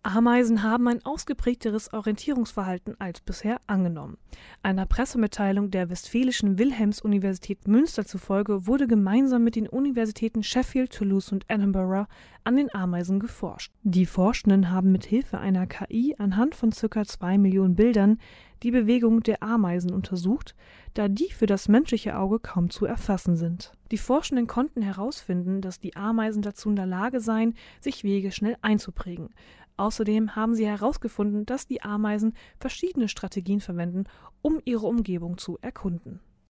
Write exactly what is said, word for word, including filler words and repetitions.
Ameisen haben ein ausgeprägteres Orientierungsverhalten als bisher angenommen. Einer Pressemitteilung der Westfälischen Wilhelms-Universität Münster zufolge wurde gemeinsam mit den Universitäten Sheffield, Toulouse und Edinburgh an den Ameisen geforscht. Die Forschenden haben mit Hilfe einer K I anhand von ca. zwei Millionen Bildern die Bewegung der Ameisen untersucht, da die für das menschliche Auge kaum zu erfassen sind. Die Forschenden konnten herausfinden, dass die Ameisen dazu in der Lage seien, sich Wege schnell einzuprägen. Außerdem haben sie herausgefunden, dass die Ameisen verschiedene Strategien verwenden, um ihre Umgebung zu erkunden.